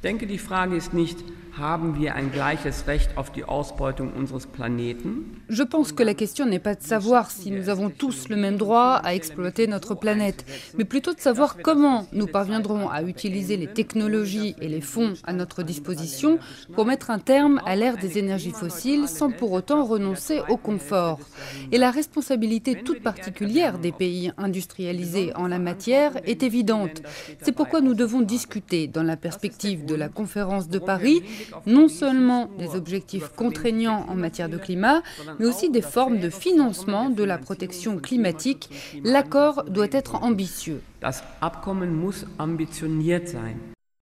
denke, die Frage ist nicht, haben wir ein gleiches Recht auf die Ausbeutung unseres Planeten? Je pense que la question n'est pas de savoir si nous avons tous le même droit à exploiter notre planète, mais plutôt de savoir comment nous parviendrons à utiliser les technologies et les fonds à notre disposition pour mettre un terme à l'ère des énergies fossiles sans pour autant renoncer au confort. Et la responsabilité toute particulière des pays industrialisés en la matière est évidente. C'est pourquoi nous devons discuter, dans la perspective de la conférence de Paris, non seulement des objectifs contraignants en matière de climat, mais aussi des formes de financement de la protection climatique. L'accord doit être ambitieux. Das Abkommen muss ambitioniert sein.